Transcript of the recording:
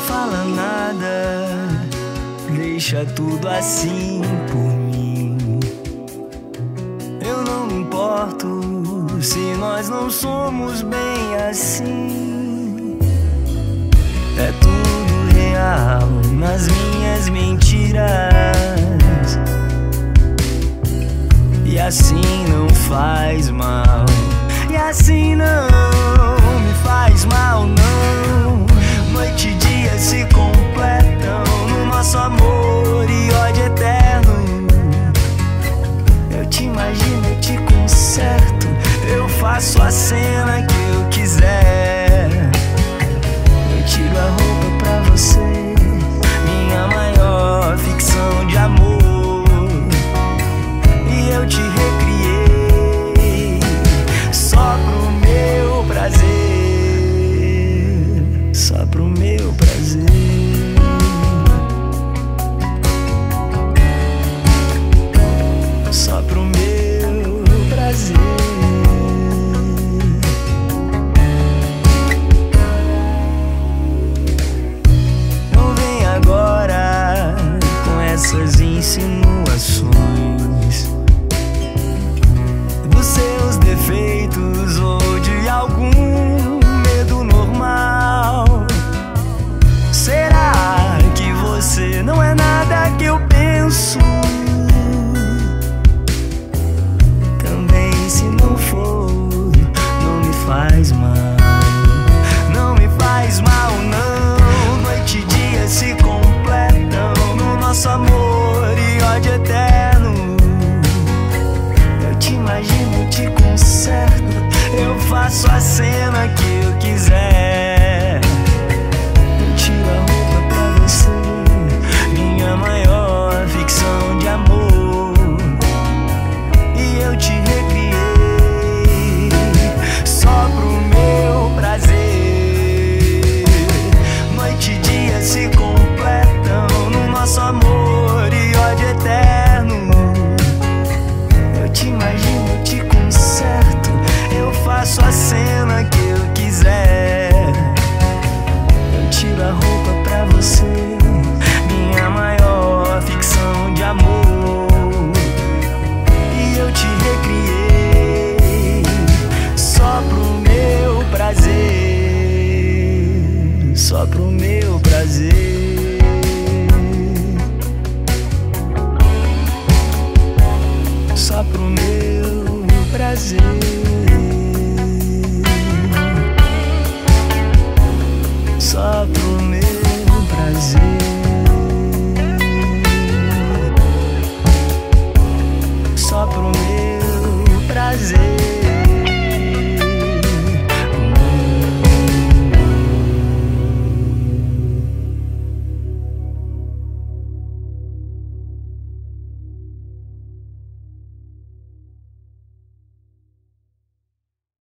fala nada, deixa tudo assim por mim. Eu não me importo se nós não somos bem assim. É tudo real nas minhas mentiras, e assim não faz mal, e assim não me faz mal, não. Noite e dia se completam no nosso amor e ódio eterno. Eu te imagino, eu te conserto, eu faço a cena que eu quiser. Eu tiro a roupa pra você, minha maior ficção de amor. E eu te recriei só pro meu prazer, só pro meu prazer. Só pro meu prazer. Não vem agora com essas insinuações dos seus defeitos ou de algum medo normal. Será que você não é nada que eu penso? Também se não for, não me faz mal, não me faz mal, não. Noite e dia se completam no nosso amor e ódio eterno. Eu te imagino, eu te conserto, eu faço a cena que eu quiser. Eu tiro a roupa pra você, minha maior ficção de amor. E eu te recriei só pro meu prazer. Noite e dia se completam no nosso amor e ódio eterno. Eu te imagino, eu te conserto, eu faço a cena que eu quiser. Eu tiro a roupa pra você, minha maior ficção de amor. E eu te recriei só pro meu prazer, só pro meu prazer. Só pro meu prazer.